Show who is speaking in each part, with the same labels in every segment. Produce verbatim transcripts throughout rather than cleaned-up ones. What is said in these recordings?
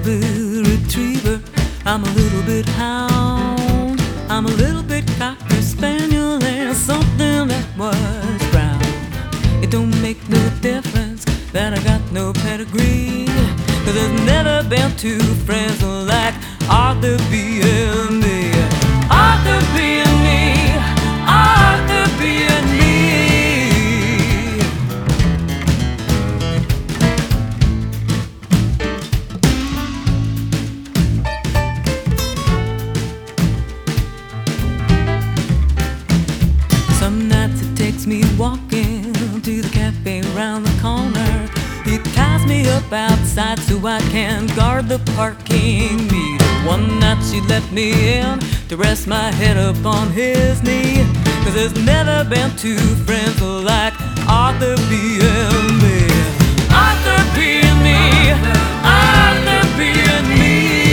Speaker 1: bit retriever, I'm a little bit hound, I'm a little bit cocker spaniel, and something that was brown. It don't make no difference that I got no pedigree, 'cause there's never been two friends like Arthur B and me. Arthur B and me, Arthur B and me. Some nights it takes me walking to the cafe round the corner. He ties me up outside so I can guard the parking meter. One night she let me in to rest my head up on his knee, 'cause there's never been two friends like Arthur B and me. Arthur B and me, Arthur B and me.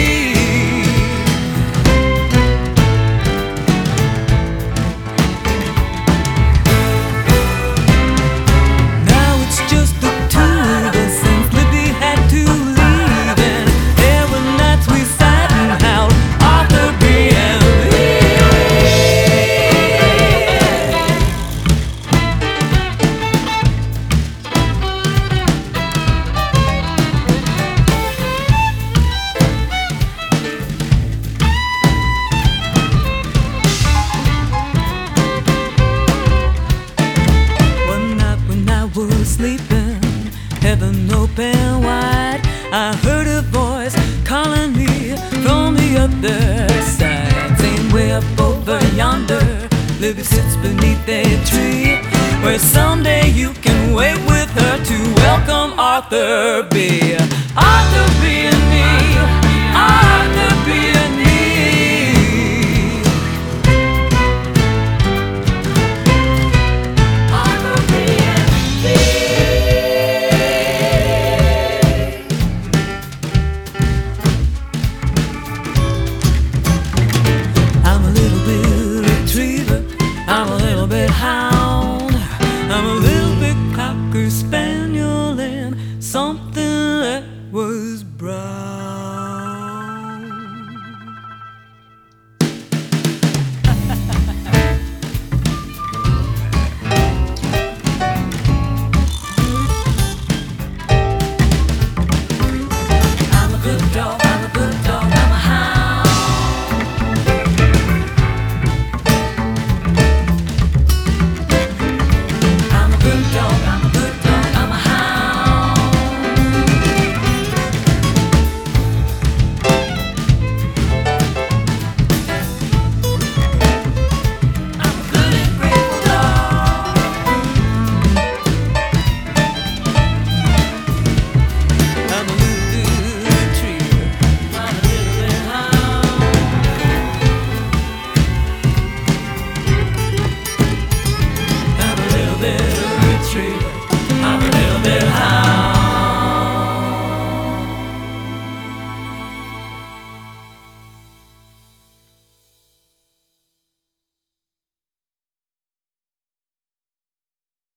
Speaker 1: Sleeping, heaven open wide, I heard a voice calling me from the other side, saying way up over yonder, Libby sits beneath a tree, where someday you can wait with her to welcome Arthur B. Arthur B.